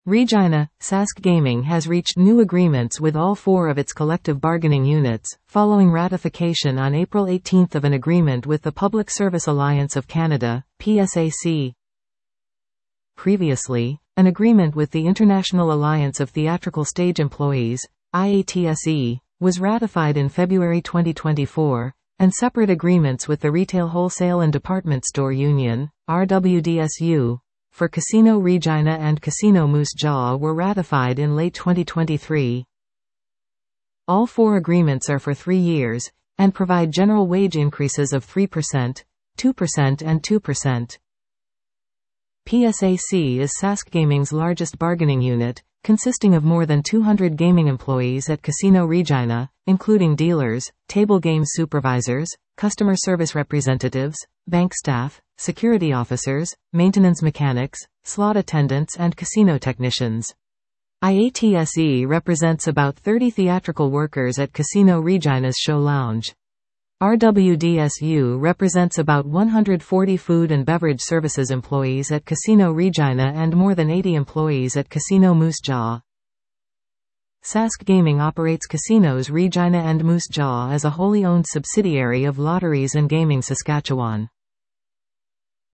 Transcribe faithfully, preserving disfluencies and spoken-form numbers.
Regina, Sask Gaming has reached new agreements with all four of its collective bargaining units, following ratification on April eighteenth of an agreement with the Public Service Alliance of Canada, P S A C. Previously, an agreement with the International Alliance of Theatrical Stage Employees, I A T S E, was ratified in February twenty twenty-four, and separate agreements with the Retail Wholesale and Department Store Union, R W D S U, for Casino Regina and Casino Moose Jaw were ratified in late twenty twenty-three. All four agreements are for three years, and provide general wage increases of three percent, two percent and two percent. P S A C is Sask Gaming's largest bargaining unit, consisting of more than two hundred gaming employees at Casino Regina, including dealers, table games supervisors, customer service representatives, bank staff, security officers, maintenance mechanics, slot attendants and casino technicians. I A T S E represents about thirty theatrical workers at Casino Regina's Show Lounge. R W D S U represents about one hundred forty food and beverage services employees at Casino Regina and more than eighty employees at Casino Moose Jaw. Sask Gaming operates Casinos Regina and Moose Jaw as a wholly owned subsidiary of Lotteries and Gaming Saskatchewan.